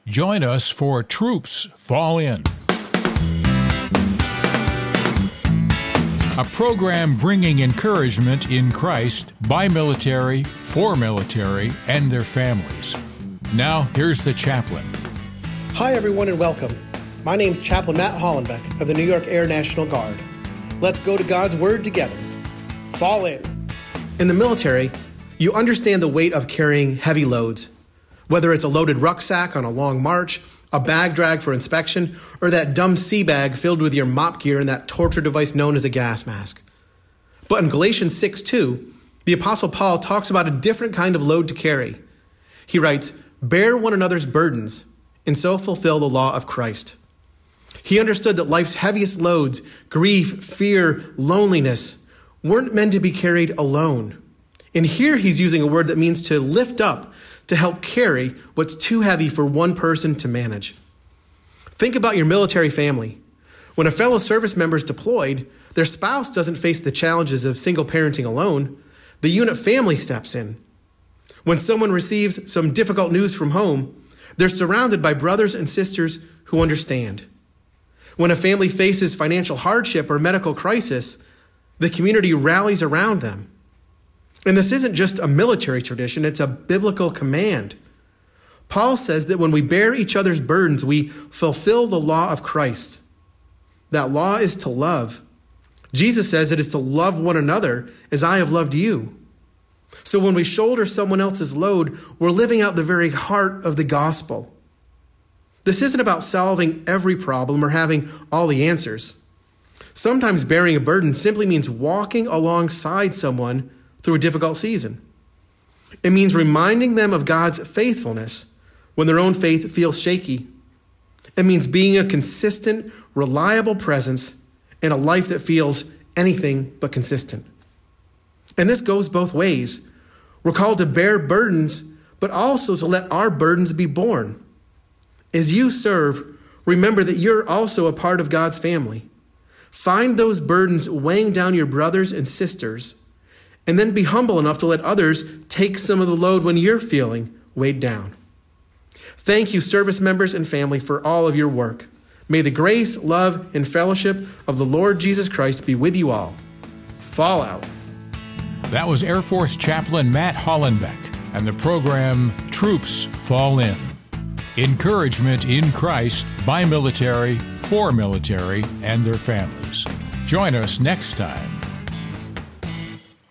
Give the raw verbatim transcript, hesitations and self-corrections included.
Join us for Troops Fall In, a program bringing encouragement in Christ by military, for military, and their families. Now, here's the chaplain. Hi, everyone, and welcome. My name's Chaplain Matt Hollenbeck of the New York Air National Guard. Let's go to God's Word together. Fall in. In the military, you understand the weight of carrying heavy loads. Whether it's a loaded rucksack on a long march, a bag drag for inspection, or that dumb sea bag filled with your mop gear and that torture device known as a gas mask. But in Galatians six two, the Apostle Paul talks about a different kind of load to carry. He writes, "Bear one another's burdens, and so fulfill the law of Christ." He understood that life's heaviest loads, grief, fear, loneliness, weren't meant to be carried alone. And here he's using a word that means to lift up, to help carry what's too heavy for one person to manage. Think about your military family. When a fellow service member is deployed, their spouse doesn't face the challenges of single parenting alone. The unit family steps in. When someone receives some difficult news from home, they're surrounded by brothers and sisters who understand. When a family faces financial hardship or medical crisis, the community rallies around them. And this isn't just a military tradition, it's a biblical command. Paul says that when we bear each other's burdens, we fulfill the law of Christ. That law is to love. Jesus says it is to love one another as I have loved you. So when we shoulder someone else's load, we're living out the very heart of the gospel. This isn't about solving every problem or having all the answers. Sometimes bearing a burden simply means walking alongside someone through a difficult season. It means reminding them of God's faithfulness when their own faith feels shaky. It means being a consistent, reliable presence in a life that feels anything but consistent. And this goes both ways. We're called to bear burdens, but also to let our burdens be borne. As you serve, remember that you're also a part of God's family. Find those burdens weighing down your brothers and sisters, and then be humble enough to let others take some of the load when you're feeling weighed down. Thank you, service members and family, for all of your work. May the grace, love, and fellowship of the Lord Jesus Christ be with you all. Fall out. That was Air Force Chaplain Matt Hollenbeck and the program Troops Fall In. Encouragement in Christ by military, for military, and their families. Join us next time